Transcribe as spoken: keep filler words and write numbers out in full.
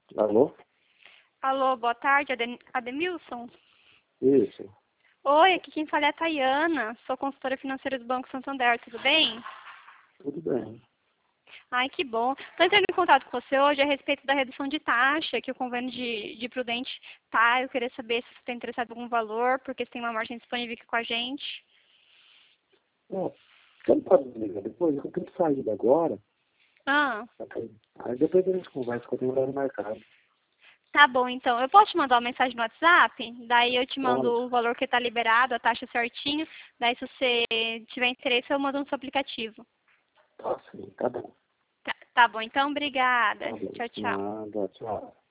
Alô? Alô, boa tarde, Adem- Ademilson? Isso. Oi, aqui quem fala é a Tayana, sou consultora financeira do Banco Santander, tudo bem? Tudo bem. Ai, que bom. Estou entrando em contato com você hoje a respeito da redução de taxa que o convênio de, de Prudente tá. Eu queria saber se você está interessado em algum valor, porque você tem uma margem disponível aqui com a gente. É, você não pode me ligar depois? Eu tenho que sair agora. Ah, Ok? Aí depois a gente conversa, que eu tenho horário marcado. tá bom, então. Eu posso te mandar uma mensagem no WhatsApp? Daí eu te mando Pode? o valor que está liberado, a taxa certinho. Daí se você tiver interesse, eu mando no seu aplicativo. Tá sim, tá bom. Tá, tá bom, então, obrigada. Tá bom. Tchau, tchau. Nada, tchau.